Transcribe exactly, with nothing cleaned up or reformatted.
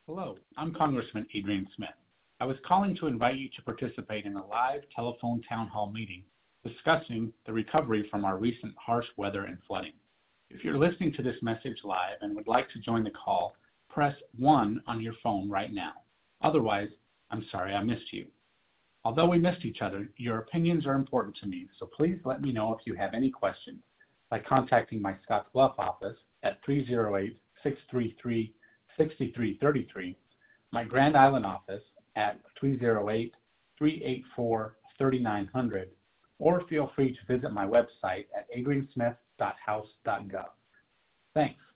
Hello, I'm Congressman Adrian Smith. I was calling to invite you to participate in a live telephone town hall meeting discussing the recovery from our recent harsh weather and flooding. If you're listening to this message live and would like to join the call, press one on your phone right now. Otherwise, I'm sorry I missed you. Although we missed each other, your opinions are important to me, so please let me know if you have any questions by contacting my Scottsbluff office at three oh eight, six three three, six three three three, my Grand Island office at three oh eight, three eight four, three nine zero zero, or feel free to visit my website at adrian smith dot house dot gov. Thanks.